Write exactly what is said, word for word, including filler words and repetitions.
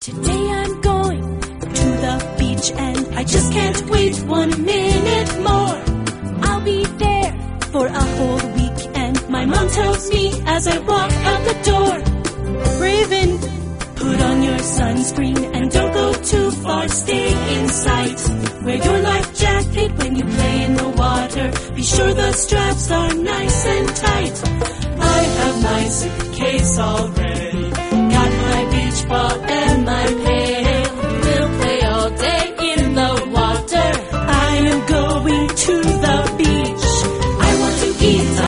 Today I'm going to the beach and I just can't wait one minute more. I'll be there for a whole week and my mom tells me as I walk out the door, Raven, put on your sunscreen and don't go too far, stay in sight. Wear your life jacket when you play in the water, be sure the straps are nice and tight. I have my suitcase all ready.